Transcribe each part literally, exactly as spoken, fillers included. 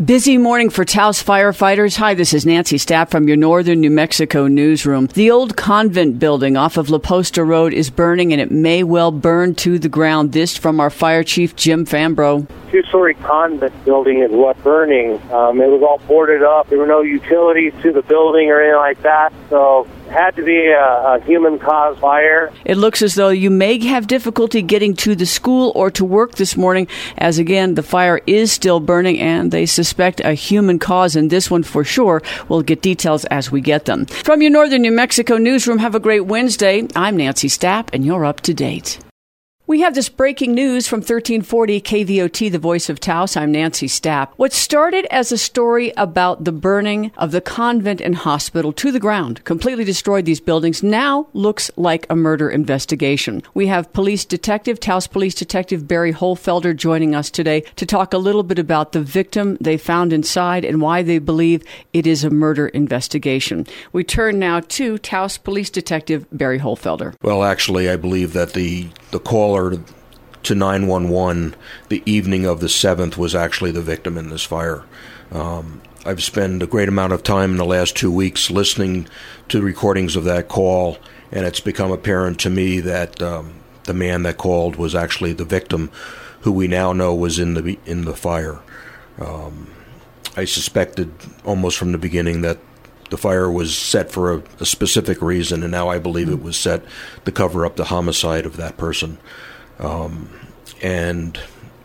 Busy morning for Taos firefighters. Hi, this is Nancy Stapp from your Northern New Mexico newsroom. The old convent building off of La Posta Road is burning, and it may well burn to the ground. This from our fire chief, Jim Fambro. Two-story convent building is what burning. Um, it was all boarded up. There were no utilities to the building or anything like that, so it had to be a, a human-caused fire. It looks as though you may have difficulty getting to the school or to work this morning, as again, the fire is still burning, and they suspect a human cause in this one for sure. We'll get details as we get them. From your Northern New Mexico newsroom, have a great Wednesday. I'm Nancy Stapp, and you're up to date. We have this breaking news from thirteen forty K V O T, the voice of Taos. I'm Nancy Stapp. What started as a story about the burning of the convent and hospital to the ground, completely destroyed these buildings, now looks like a murder investigation. We have police detective, Taos Police Detective Barry Holfelder joining us today to talk a little bit about the victim they found inside and why they believe it is a murder investigation. We turn now to Taos Police Detective Barry Holfelder. Well, actually, I believe that the, the call to nine one one the evening of the seventh was actually the victim in this fire. Um, I've spent a great amount of time in the last two weeks listening to recordings of that call, and it's become apparent to me that um, the man that called was actually the victim, who we now know was in the in the fire. Um, I suspected almost from the beginning that the fire was set for a, a specific reason, and now I believe it was set to cover up the homicide of that person. Um, and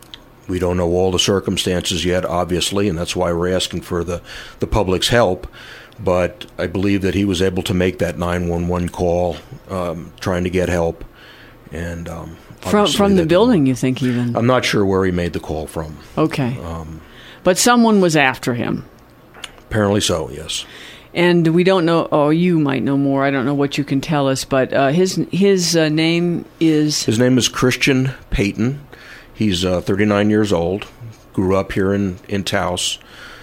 we don't know all the circumstances yet, obviously, and that's why we're asking for the, the public's help. But I believe that he was able to make that nine one one call, um, trying to get help. And um, From, from the building, you think, even? I'm not sure where he made the call from. Okay. Um, but someone was after him. Apparently so, yes. And we don't know, oh, you might know more. I don't know what you can tell us, but uh, his his uh, name is... His name is Christian Payton. He's uh, thirty-nine years old, grew up here in, in Taos.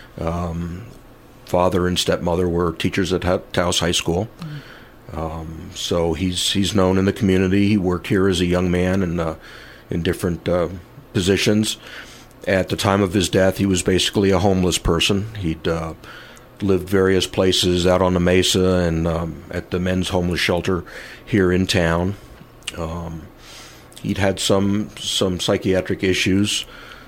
Um, father and stepmother were teachers at Taos High School. Um, so he's he's known in the community. He worked here as a young man in, uh, in different uh, positions. At the time of his death, he was basically a homeless person. He'd... Uh, lived various places out on the mesa and um, at the men's homeless shelter here in town. Um, he'd had some some psychiatric issues,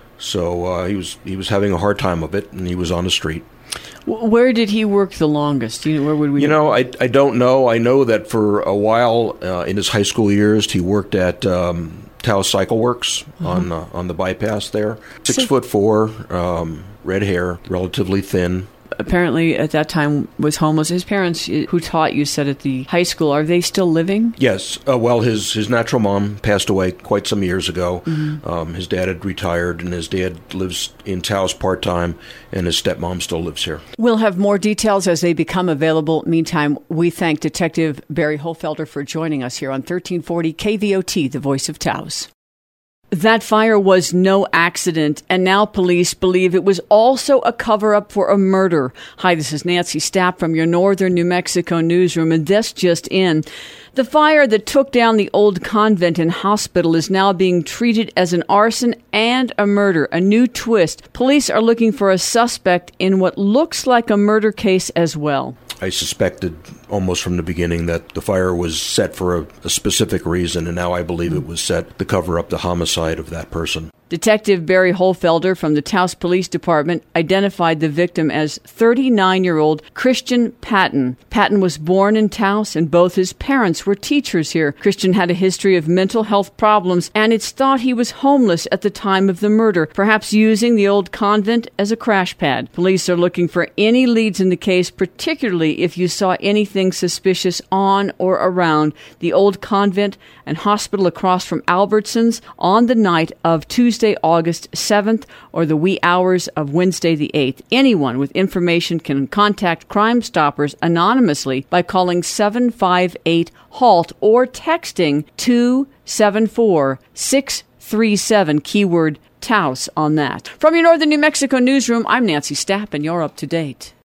so uh, he was he was having a hard time of it, and he was on the street. Where did he work the longest? You know, where would we? You know, I I don't know. I know that for a while uh, in his high school years, he worked at um, Taos Cycle Works mm-hmm. on uh, on the bypass there. Six so, foot four, um, red hair, relatively thin. Apparently, at that time, was homeless. His parents, who taught, you said, at the high school, are they still living? Yes. Uh, well, his, his natural mom passed away quite some years ago. Mm-hmm. Um, his dad had retired, and his dad lives in Taos part-time, and his stepmom still lives here. We'll have more details as they become available. Meantime, we thank Detective Barry Holfelder for joining us here on thirteen forty K V O T, the voice of Taos. That fire was no accident, and now police believe it was also a cover-up for a murder. Hi, this is Nancy Stapp from your Northern New Mexico newsroom, and this just in. The fire that took down the old convent and hospital is now being treated as an arson and a murder, a new twist. Police are looking for a suspect in what looks like a murder case as well. I suspected almost from the beginning that the fire was set for a, a specific reason, and now I believe it was set to cover up the homicide of that person. Detective Barry Holfelder from the Taos Police Department identified the victim as thirty-nine-year-old Christian Patton. Patton was born in Taos, and both his parents were teachers here. Christian had a history of mental health problems, and it's thought he was homeless at the time of the murder, perhaps using the old convent as a crash pad. Police are looking for any leads in the case, particularly if you saw anything suspicious on or around the old convent and hospital across from Albertsons on the night of Tuesday, August seventh, or the wee hours of Wednesday the eighth. Anyone with information can contact Crime Stoppers anonymously by calling seven five eight HALT or texting two seven four six three seven, keyword Taos on that. From your Northern New Mexico newsroom, I'm Nancy Stapp, and you're up to date.